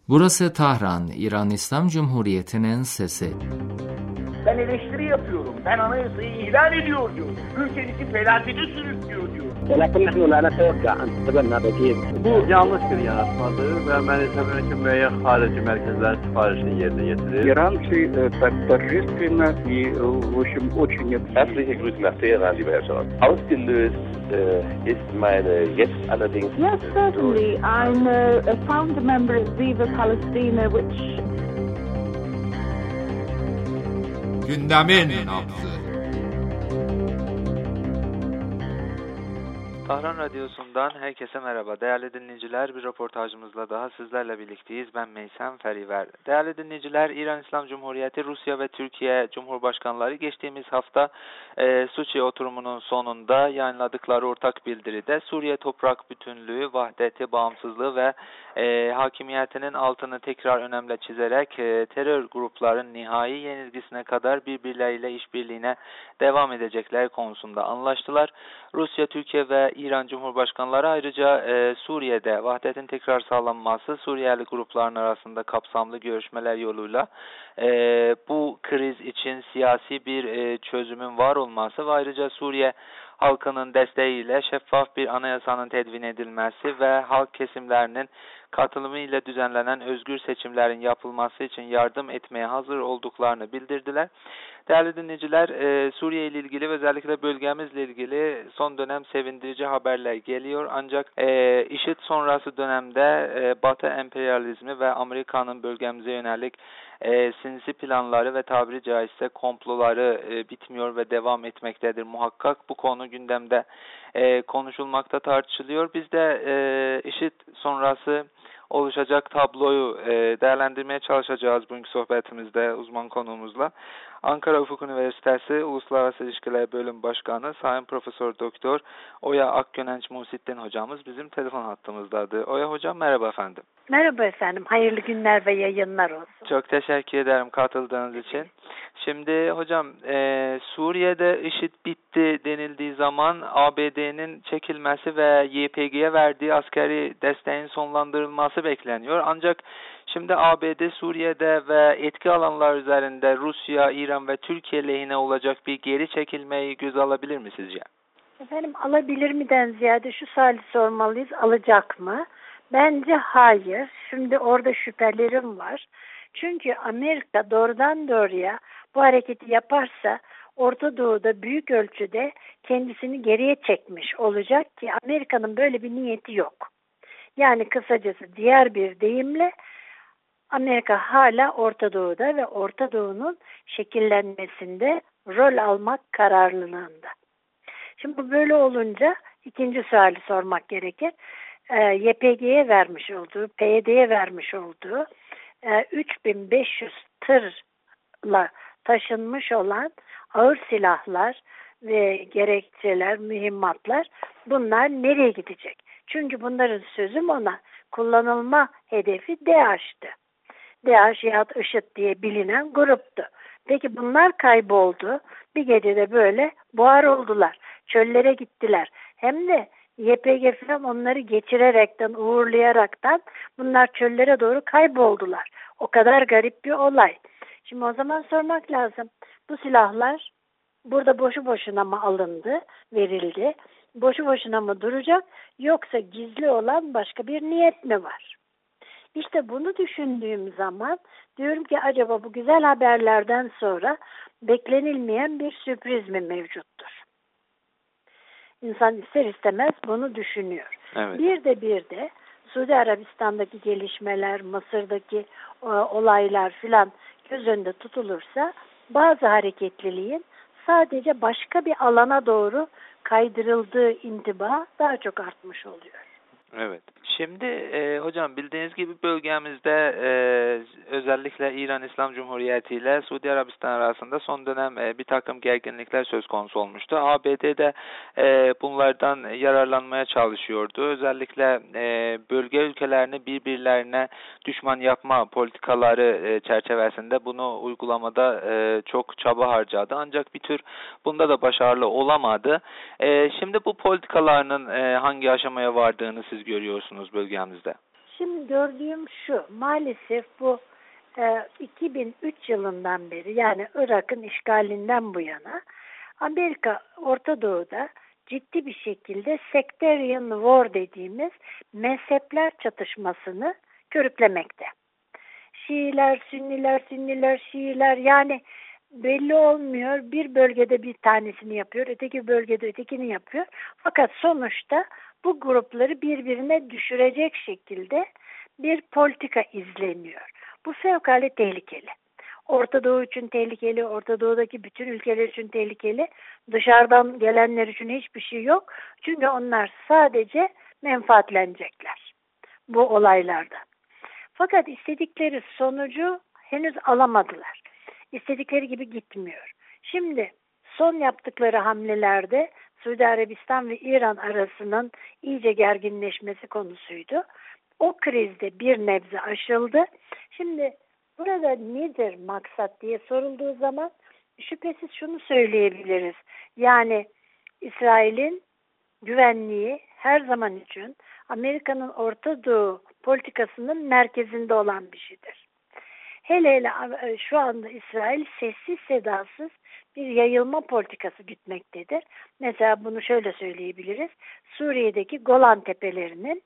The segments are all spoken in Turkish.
Burası Tahran, İran İslam Cumhuriyeti'nin sesi. Ben eleştiri yapıyorum. Ben anayasayı ihlal ediyor diyor. Ülkenizi felakete sürüklüyor diyor. Bu yanlış bir yaratmadır ve Melisa Münhkünbey'e harici merkezler siparişini yerine getirir. Иранцы торжественно и, в общем, очень... Herzliche Grüße nach Teheran, lieber Herr Scholz. Ausgelöst ist meine jetzt allerdings... Yes, certainly. I'm a founder member of Viva Palestina, which... Gündemin nabzı. Tahran Radyosu'ndan herkese merhaba. Değerli dinleyiciler, bir röportajımızla daha sizlerle birlikteyiz. Ben Meysem Feriver. Değerli dinleyiciler, İran İslam Cumhuriyeti, Rusya ve Türkiye Cumhurbaşkanları geçtiğimiz hafta Suçi oturumunun sonunda yayınladıkları ortak bildiride Suriye toprak bütünlüğü, vahdeti, bağımsızlığı ve hakimiyetinin altını tekrar önemli çizerek terör grupların nihai yenilgisine kadar birbirleriyle işbirliğine devam edecekleri konusunda anlaştılar. Rusya, Türkiye ve İran Cumhurbaşkanları ayrıca Suriye'de vahdetin tekrar sağlanması, Suriyeli grupların arasında kapsamlı görüşmeler yoluyla bu kriz için siyasi bir çözümün var olması ve ayrıca Suriye halkının desteğiyle şeffaf bir anayasanın tedvin edilmesi ve halk kesimlerinin katılımıyla düzenlenen özgür seçimlerin yapılması için yardım etmeye hazır olduklarını bildirdiler. Değerli dinleyiciler, Suriye ile ilgili ve özellikle bölgemizle ilgili son dönem sevindirici haberler geliyor. Ancak IŞİD sonrası dönemde Batı emperyalizmi ve Amerika'nın bölgemize yönelik sinsi planları ve tabiri caizse komploları bitmiyor ve devam etmektedir muhakkak. Bu konu gündemde konuşulmakta, tartışılıyor. Biz de IŞİD sonrası oluşacak tabloyu değerlendirmeye çalışacağız bugünkü sohbetimizde uzman konuğumuzla. Ankara Ufuk Üniversitesi Uluslararası İlişkiler Bölüm Başkanı Sayın Profesör Doktor Oya Akgönenç Muhsittin hocamız bizim telefon hattımızdadır. Oya hocam merhaba efendim. Merhaba efendim. Hayırlı günler ve yayınlar olsun. Çok teşekkür ederim katıldığınız için. Şimdi hocam Suriye'de IŞİD bitti denildiği zaman ABD'nin çekilmesi ve YPG'ye verdiği askeri desteğin sonlandırılması bekleniyor. Ancak şimdi ABD Suriye'de ve etki alanlar üzerinde Rusya, İran ve Türkiye lehine olacak bir geri çekilmeyi göze alabilir mi sizce? Efendim alabilir miden ziyade şu suali sormalıyız. Alacak mı? Bence hayır. Şimdi orada şüphelerim var. Çünkü Amerika doğrudan doğruya bu hareketi yaparsa Orta Doğu'da büyük ölçüde kendisini geriye çekmiş olacak ki Amerika'nın böyle bir niyeti yok. Yani kısacası diğer bir deyimle Amerika hala Orta Doğu'da ve Orta Doğu'nun şekillenmesinde rol almak kararlılığında. Şimdi bu böyle olunca ikinci suali sormak gerekir. YPG'ye vermiş olduğu, PYD'ye vermiş olduğu 3500 tırla taşınmış olan ağır silahlar ve gerekçeler, mühimmatlar bunlar nereye gidecek? Çünkü bunların sözüm ona kullanılma hedefi DAEŞ'tı. DAEŞ ya da IŞİD diye bilinen gruptu. Peki bunlar kayboldu. Bir gecede böyle buhar oldular. Çöllere gittiler. Hem de YPG falan onları geçirerekten, uğurlayaraktan bunlar çöllere doğru kayboldular. O kadar garip bir olay. Şimdi o zaman sormak lazım. Bu silahlar burada boşu boşuna mı alındı, verildi? Boşu boşuna mı duracak? Yoksa gizli olan başka bir niyet mi var? İşte bunu düşündüğüm zaman diyorum ki acaba bu güzel haberlerden sonra beklenilmeyen bir sürpriz mi mevcuttur? İnsan ister istemez bunu düşünüyor. Evet. Bir de Suudi Arabistan'daki gelişmeler, Mısır'daki olaylar filan göz önünde tutulursa bazı hareketliliğin sadece başka bir alana doğru kaydırıldığı intiba daha çok artmış oluyor. Evet. Şimdi hocam bildiğiniz gibi bölgemizde özellikle İran İslam Cumhuriyeti ile Suudi Arabistan arasında son dönem bir takım gerginlikler söz konusu olmuştu. ABD de bunlardan yararlanmaya çalışıyordu. Özellikle bölge ülkelerini birbirlerine düşman yapma politikaları çerçevesinde bunu uygulamada çok çaba harcadı. Ancak bir tür bunda da başarılı olamadı. Şimdi bu politikalarının hangi aşamaya vardığını siz görüyorsunuz bölgemizde? Şimdi gördüğüm şu, maalesef bu 2003 yılından beri, yani Irak'ın işgalinden bu yana Amerika Orta Doğu'da ciddi bir şekilde sectarian war dediğimiz mezhepler çatışmasını körüklemekte. Şiiler, Sünniler, Sünniler, Şiiler, yani belli olmuyor. Bir bölgede bir tanesini yapıyor, öteki bölgede ötekini yapıyor. Fakat sonuçta bu grupları birbirine düşürecek şekilde bir politika izleniyor. Bu fevkalade tehlikeli. Orta Doğu için tehlikeli, Orta Doğu'daki bütün ülkeler için tehlikeli. Dışarıdan gelenler için hiçbir şey yok. Çünkü onlar sadece menfaatlenecekler bu olaylarda. Fakat istedikleri sonucu henüz alamadılar. İstedikleri gibi gitmiyor. Şimdi son yaptıkları hamlelerde Suudi Arabistan ve İran arasının iyice gerginleşmesi konusuydu. O krizde bir nebze aşıldı. Şimdi burada nedir maksat diye sorulduğu zaman şüphesiz şunu söyleyebiliriz. Yani İsrail'in güvenliği her zaman için Amerika'nın Orta Doğu politikasının merkezinde olan bir şeydir. Hele şu anda İsrail sessiz sedasız bir yayılma politikası gütmektedir. Mesela bunu şöyle söyleyebiliriz. Suriye'deki Golan Tepelerinin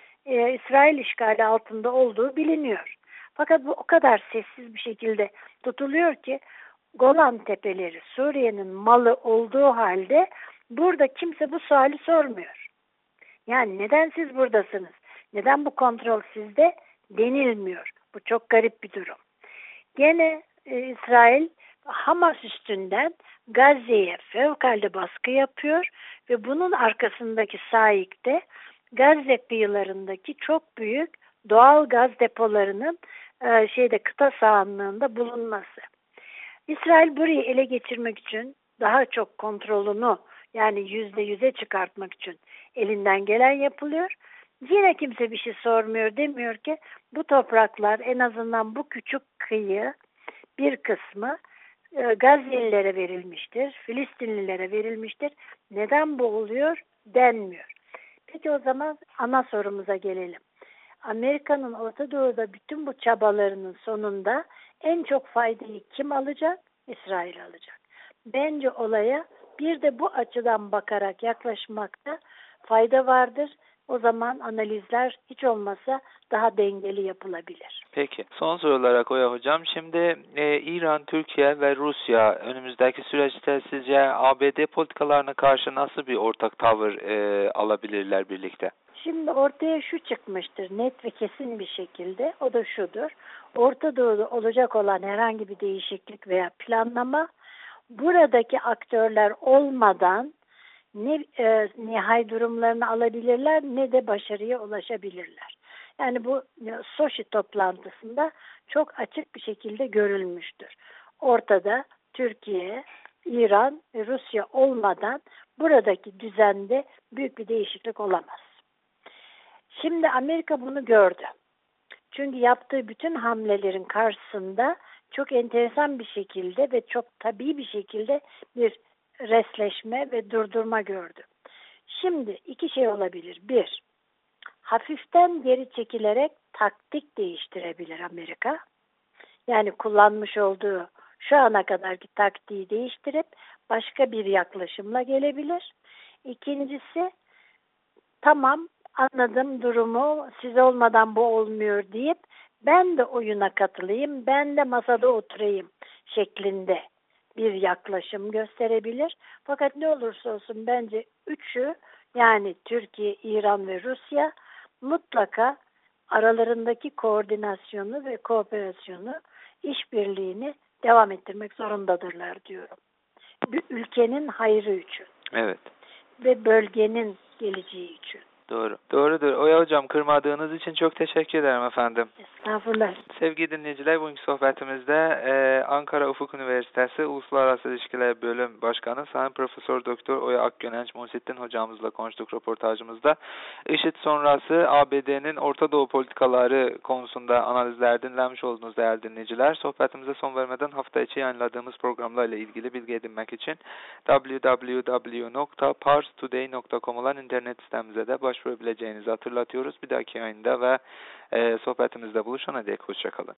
İsrail işgali altında olduğu biliniyor. Fakat bu o kadar sessiz bir şekilde tutuluyor ki Golan Tepeleri Suriye'nin malı olduğu halde burada kimse bu suali sormuyor. Yani neden siz buradasınız? Neden bu kontrol sizde denilmiyor? Bu çok garip bir durum. Gene İsrail Hamas üstünden Gazze'ye fevkalade baskı yapıyor ve bunun arkasındaki sahikte Gazze kıyılarındaki çok büyük doğal gaz depolarının kıta sahanlığında bulunması. İsrail burayı ele geçirmek için daha çok kontrolünü, yani %100'e çıkartmak için elinden gelen yapılıyor. Yine kimse bir şey sormuyor, demiyor ki bu topraklar, en azından bu küçük kıyı bir kısmı Gazze'lilere verilmiştir, Filistinlilere verilmiştir. Neden bu oluyor denmiyor. Peki o zaman ana sorumuza gelelim. Amerika'nın Orta Doğu'da bütün bu çabalarının sonunda en çok faydayı kim alacak? İsrail alacak. Bence olaya bir de bu açıdan bakarak yaklaşmakta fayda vardır. O zaman analizler hiç olmasa daha dengeli yapılabilir. Peki. Son soru olarak Oya Hocam. Şimdi İran, Türkiye ve Rusya önümüzdeki süreçte sizce ABD politikalarına karşı nasıl bir ortak tavır alabilirler birlikte? Şimdi ortaya şu çıkmıştır net ve kesin bir şekilde. O da şudur. Orta Doğu'da olacak olan herhangi bir değişiklik veya planlama buradaki aktörler olmadan ne nihai durumlarını alabilirler ne de başarıya ulaşabilirler. Yani bu Soçi toplantısında çok açık bir şekilde görülmüştür. Ortada Türkiye, İran ve Rusya olmadan buradaki düzende büyük bir değişiklik olamaz. Şimdi Amerika bunu gördü. Çünkü yaptığı bütün hamlelerin karşısında çok enteresan bir şekilde ve çok tabii bir şekilde bir resleşme ve durdurma gördü. Şimdi iki şey olabilir. Bir, hafiften geri çekilerek taktik değiştirebilir Amerika. Yani kullanmış olduğu şu ana kadarki taktiği değiştirip başka bir yaklaşımla gelebilir. İkincisi, tamam anladım durumu, siz olmadan bu olmuyor deyip ben de oyuna katılayım, ben de masada oturayım şeklinde bir yaklaşım gösterebilir. Fakat ne olursa olsun bence üçü, yani Türkiye, İran ve Rusya mutlaka aralarındaki koordinasyonu ve kooperasyonu, işbirliğini devam ettirmek zorundadırlar diyorum. Bir ülkenin hayrı için. Evet. Ve bölgenin geleceği için. Doğru. Doğrudur. Oya Hocam, kırmadığınız için çok teşekkür ederim efendim. Estağfurullah. Sevgili dinleyiciler, bugünkü sohbetimizde Ankara Ufuk Üniversitesi Uluslararası İlişkiler Bölüm Başkanı Sayın Profesör Doktor Oya Akgönenç Muhsettin hocamızla konuştuk röportajımızda. IŞİD sonrası ABD'nin Orta Doğu politikaları konusunda analizler dinlenmiş oldunuz değerli dinleyiciler. Sohbetimize son vermeden hafta içi yayınladığımız programlarla ilgili bilgi edinmek için www.parstoday.com olan internet sitemize de başvurabilirsiniz. başvurabileceğinizi hatırlatıyoruz. Bir dahaki yayında ve sohbetimizde buluşana dek hoşça kalın.